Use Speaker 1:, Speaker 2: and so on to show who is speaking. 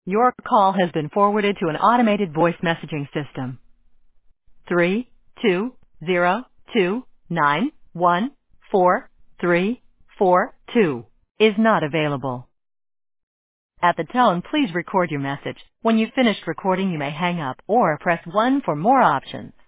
Speaker 1: Your call has been forwarded to an automated voice messaging system. 32029143342 is not available. At the tone, please record your message. When you've finished recording, you may hang up or press 1 for more options.